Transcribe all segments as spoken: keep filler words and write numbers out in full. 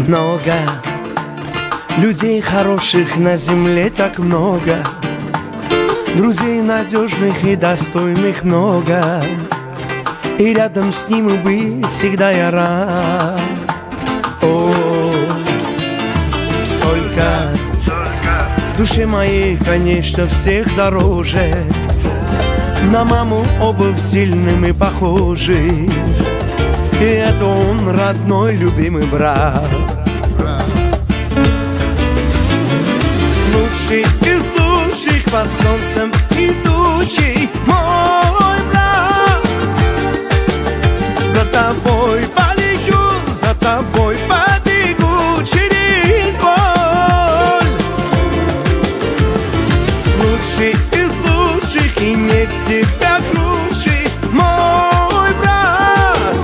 много, людей хороших на земле так много, друзей надежных и достойных много, и рядом с ним быть всегда я рад. О, только душе моей, конечно, всех дороже. На маму оба сильны мы похожи, и это он, родной, любимый брат. Лучший из лучших под солнцем идущий мой брат. За тобой полечу, за тобой побегу через боль. Лучший из лучших и нет тебя круче, мой брат.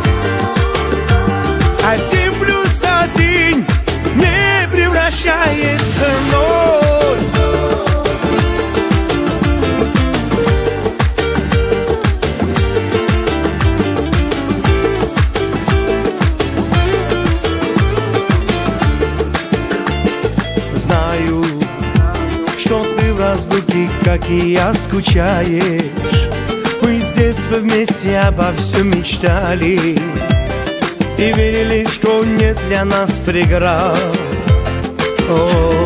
Один плюс один не превращается в ноль. Знаю, что ты в разлуке, как и я, скучаешь. Мы с детства вместе обо всем мечтали и верили, что нет для нас преград. О,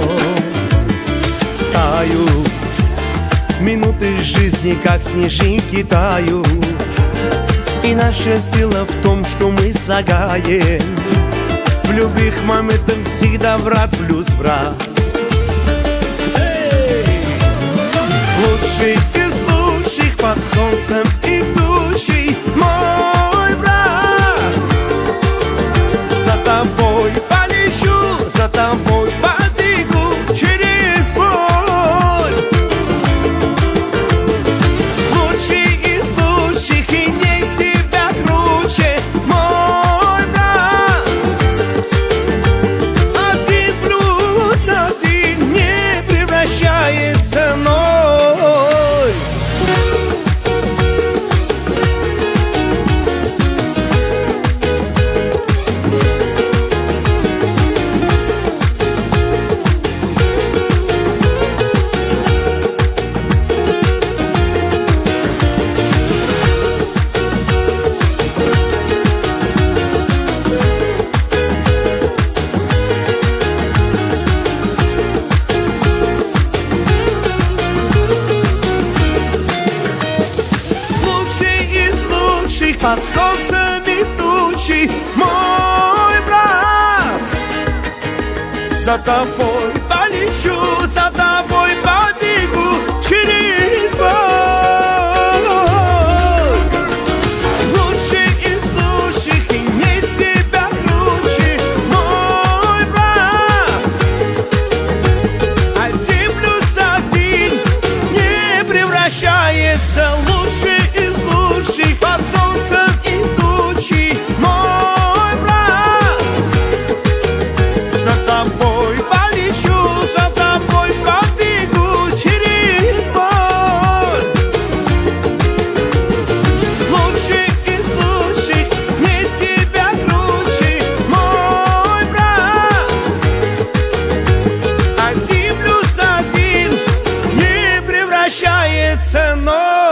тают минуты жизни, как снежинки тают, и наша сила в том, что мы слагаем в любых моментах всегда брат плюс брат. Лучший из лучших под солнцем идущий мой брат. За тобой полечу, за тобой побегу через боль. Лучший из лучших и нет тебя круче, мой брат. Один плюс один не превращается в ноль. Под солнцем идущий мой брат. За тобой полечу, за тобой побегу через боль. Лучший из лучших и нет тебя круче, мой брат. Один плюс один не превращается в лучший из лучших под солнцем идущий мой брат. За тобой полечу, за тобой побегу через боль. Лучший из лучших нет тебя круче, мой брат. Один плюс один не превращается в ноль.